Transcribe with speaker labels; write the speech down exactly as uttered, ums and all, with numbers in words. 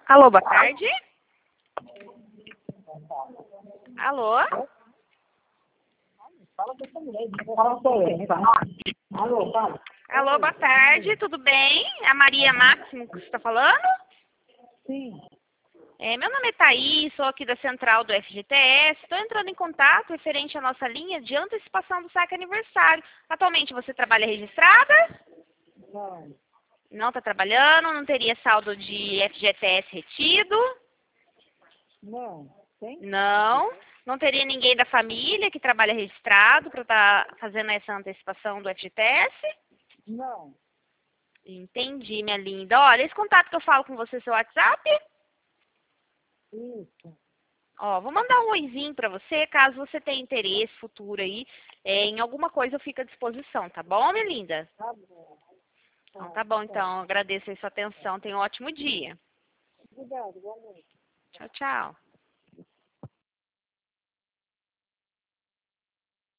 Speaker 1: Alô, boa tarde. Alô?
Speaker 2: Alô, fala.
Speaker 1: Alô, boa tarde, tudo bem? A Maria Máximo que você está falando?
Speaker 2: Sim.
Speaker 1: É, meu nome é Thaís, sou aqui da central do F G T S. Estou entrando em contato referente à nossa linha de antecipação do saque aniversário. Atualmente você trabalha registrada?
Speaker 2: Não.
Speaker 1: Não está trabalhando? Não teria saldo de F G T S retido?
Speaker 2: Não. Tem?
Speaker 1: Não. Não teria ninguém da família que trabalha registrado para estar fazendo essa antecipação do F G T S?
Speaker 2: Não.
Speaker 1: Entendi, minha linda. Olha, esse contato que eu falo com você, seu WhatsApp?
Speaker 2: Isso.
Speaker 1: Ó, vou mandar um oizinho pra você, caso você tenha interesse futuro aí, é, em alguma coisa eu fico à disposição, tá bom, minha linda?
Speaker 2: Tá bom.
Speaker 1: Então, tá bom, então, agradeço aí sua atenção, tenha um ótimo dia.
Speaker 2: Obrigado, boa noite.
Speaker 1: Tchau, tchau.